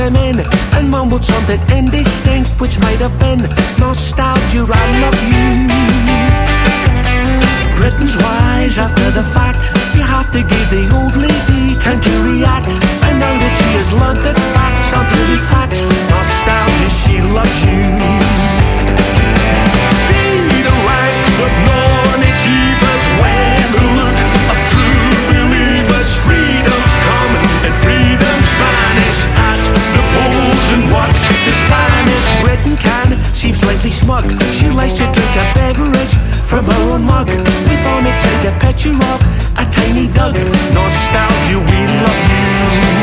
came in and mumbled something indistinct, which might have been nostalgia. I love you. Britain's wise after the fact. You have to give the old lady time to react. And now that she has learnt that facts aren't really facts, nostalgia, she loves you. See the ranks of non-achievers wear the look of true believers. Freedom's come and freedom's vanish. Ask the Poles and watch the Spanish. Britain can seem slightly smug. She likes to drink a beverage from her own mug, with on it take a picture of a tiny dog. Nostalgia, we love you.